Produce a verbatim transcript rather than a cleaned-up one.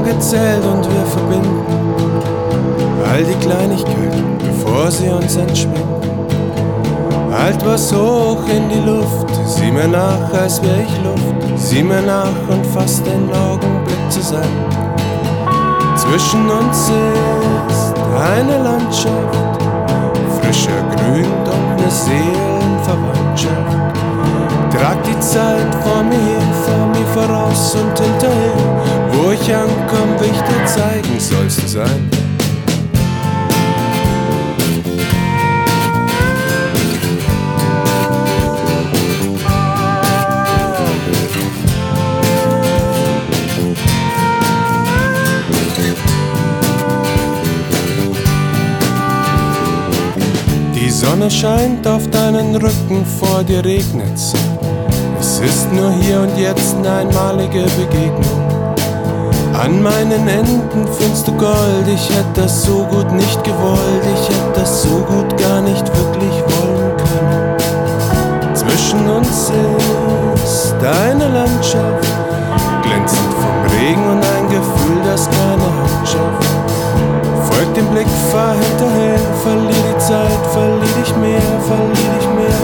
gezählt und wir verbinden all die Kleinigkeiten, bevor sie uns entschwinden. Halt was hoch in die Luft, sieh mir nach, als wär ich Luft. Sieh mir nach und fass den Augenblick zusammen. Zwischen uns ist eine Landschaft, frischer grünt und ne Seelenverwandtschaft. Trag die Zeit vor mir her, vor mir voraus und hinterher. Wo ich ankomm, will ich dir zeigen, sollst du sein. Die Sonne scheint auf deinen Rücken, vor dir regnet's. Es ist nur hier und jetzt eine einmalige Begegnung. An meinen Enden findest du Gold, ich hätte das so gut nicht gewollt, ich hätte das so gut gar nicht wirklich wollen können. Zwischen uns ist eine Landschaft, glänzend vom Regen und ein Gefühl, das keine Hand schafft. Folg dem Blick, fahr hinterher, verlier die Zeit, verlier dich mehr, verlier dich mehr,